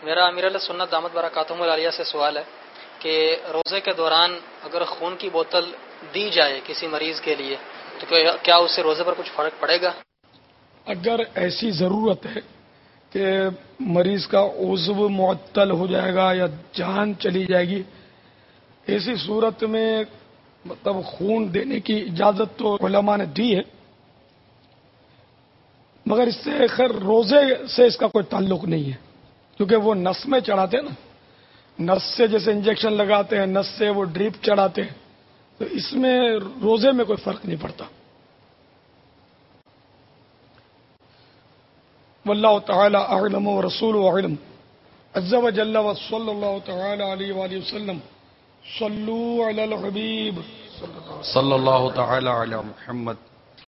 मेरा अमीर सुन्नत दामत बरकातुहुल आलिया से सवाल है कि रोज़े के दौरान अगर खून की बोतल दी जाए किसी मरीज के लिए तो क्या उससे रोज़े पर कुछ फ़र्क पड़ेगा? अगर ऐसी ज़रूरत है कि मरीज का उज़्व मुअत्तल हो जाएगा या जान चली जाएगी, ऐसी सूरत में मतलब खून देने की इजाज़त तो उलमा ने दी है, मगर इससे खैर रोज़े से इसका कोई ताल्लुक नहीं है, क्योंकि वो नस में चढ़ाते हैं ना, नस से जैसे इंजेक्शन लगाते हैं, नस से वो ड्रिप चढ़ाते हैं, तो इसमें रोज़े में कोई फ़र्क नहीं पड़ता। वल्लाहु तआला अअलम व रसूलुहु अअलम। अज़्ज़ा व जल्ला व सल्लल्लाहु तआला अलैहि व सल्लम। सल्लू अलल हबीब सल्लल्लाहु तआला अला मुहम्मद।